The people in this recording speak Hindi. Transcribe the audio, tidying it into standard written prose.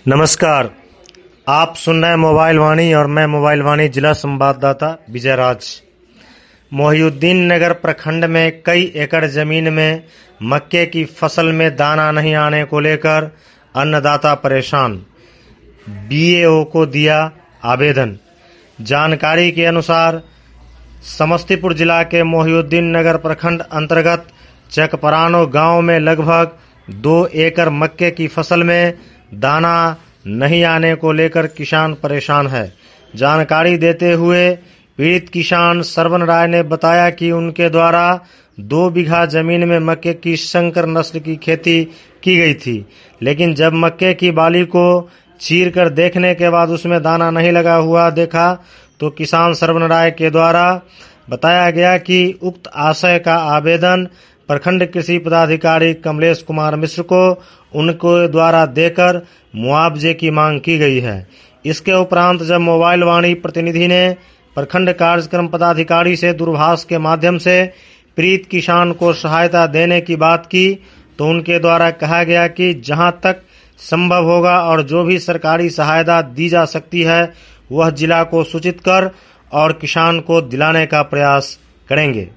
नमस्कार, आप सुन रहे हैं मोबाइल वाणी और मैं मोबाइल वाणी जिला संवाददाता विजय राज। मोहिउद्दीन नगर प्रखंड में कई एकड़ जमीन में मक्के की फसल में दाना नहीं आने को लेकर अन्नदाता परेशान। बीएओ को दिया आवेदन। जानकारी के अनुसार समस्तीपुर जिला के मोहिउद्दीन नगर प्रखंड अंतर्गत चकपरानो गांव में लगभग 2 एकड़ मक्के की फसल में दाना नहीं आने को लेकर किसान परेशान है। जानकारी देते हुए पीड़ित किसान सरवन राय ने बताया कि उनके द्वारा 2 बीघा जमीन में मक्के की संकर नस्ल की खेती की गई थी, लेकिन जब मक्के की बाली को चीर कर देखने के बाद उसमें दाना नहीं लगा हुआ देखा तो किसान सरवन राय के द्वारा बताया गया कि उक्त आशय का आवेदन प्रखंड कृषि पदाधिकारी कमलेश कुमार मिश्र को उनके द्वारा देकर मुआवजे की मांग की गई है। इसके उपरांत जब मोबाइल वाणी प्रतिनिधि ने प्रखंड कार्यक्रम पदाधिकारी से दूरभाष के माध्यम से पीड़ित किसान को सहायता देने की बात की तो उनके द्वारा कहा गया कि जहां तक संभव होगा और जो भी सरकारी सहायता दी जा सकती है वह जिला को सूचित कर और किसान को दिलाने का प्रयास करेंगे।